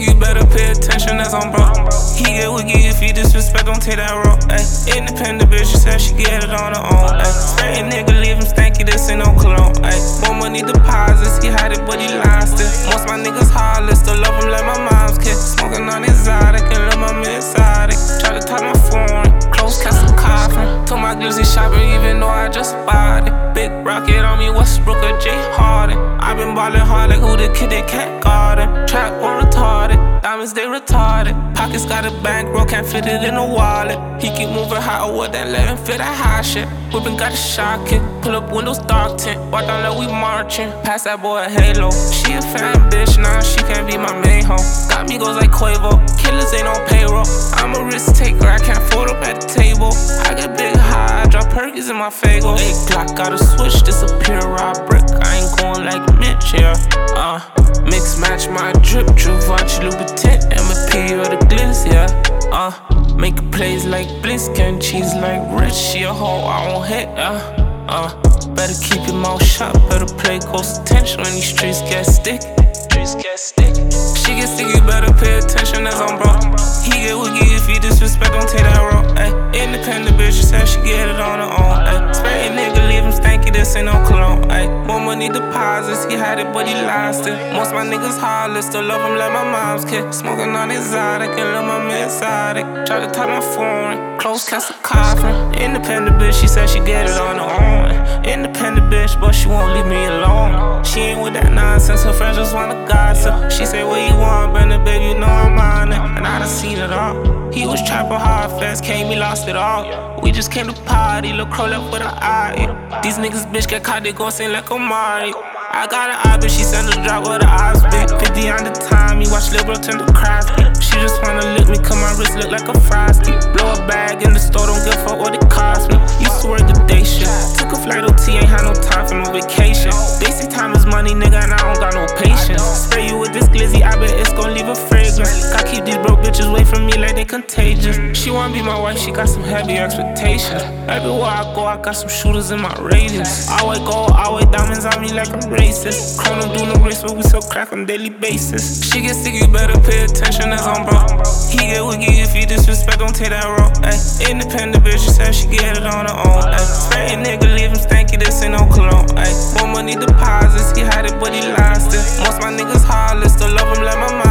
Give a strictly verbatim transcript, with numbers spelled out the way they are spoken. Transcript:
you better pay attention, that's on bro. He get wiggy if he disrespect, don't take that road. Ay, independent bitch, she said she get it on her own. Ay, spray a nigga, leave him stanky, this ain't no cologne. Ay, more money deposits, he had it, but he lost it. Most my niggas heartless, still love him like my mom's kid. Smoking on exotic and let my man exotic. Try to touch my phone, close cast a coffin. Took my glizzy shopping, even though I just bought it. Big rocket on me, Westbrook or Jay Harden. I been ballin' hard like who the kid that can't guard it. Trap one retarded, diamonds they retarded. Pockets got a bankroll, can't fit it in a wallet. He keep moving higher, what that let him fit that high shit. Whippin' got a shot kick, pull up windows dark tint. Walk down like we marching, pass that boy a halo. She a fan bitch, nah, she can't be my main hoe. Got me goes like Quavo, killers ain't on payroll. I'm a risk taker, I can't fold up at the table. I get big high, I drop perkies in my fago. Eight Glock, gotta switch, disappear, rob brick. I ain't going like Mitch, yeah. Uh, mix match my drip, Givenchy, Louboutin, M P or the Glitz, yeah. Uh, make plays like Bliss, can cheese like Rich. She a hoe, I won't hit, uh, uh. Better keep your mouth shut, better play close attention when these streets get sticky. Streets get sticky. She get sticky, better pay attention, that's on bro. He get wiggy if he disrespect, don't take that road. Ay, independent bitch, she said she get it on her own. Ay, spray a nigga, leave him stanky, this ain't no cologne. Ay, more money deposits, he had it, but he lost it. Most my niggas heartless, still love him like my mom's kid. Smoking on exotic and love my man exotic. Try to touch my phone, close cast a coffin. Independent bitch, she said she get it on her own. Independent bitch, but she won't leave me alone. She ain't with that nonsense, her friends just wanna gossip. She say, what you want, Brenda, baby, you know I'm on it. And I done seen it all. He was trapping hard fast, came, he lost it all. We just came to party, look crow left with an eye. These niggas bitch get caught, they gon' sing like Omari. I got an eye, but she sent a drop with the eyes big. fifty on the time, he watch Lil Bro turn to crafty. She just wanna lick me, cause my wrist look like a frosty. Blow a bag in the store, don't give a fuck what it cost me. Used to work the day shift, took a flight O T, ain't had no time for no vacation. They say time is money, nigga, and I don't got no patience. Spray you with this glizzy, I bet it's gon' leave a fragrance. Gotta keep these broke bitches away from me like they contagious. She wanna be my wife, she got some heavy expectations. Everywhere I go, I got some shooters in my radius. Always gold, always diamonds on me like I'm racist. Chrono do no race, but we sell crack on daily basis. She get sick, you better pay attention, that's on bro. He get wiggy if he disrespect, don't take that road. Ay, independent bitch, she said she get it on her own. Ay, spray a nigga, leave him stanky, this ain't no cologne. Ay, more money deposits, he had it, but he lost it. Most my niggas heartless, still love him like my mom.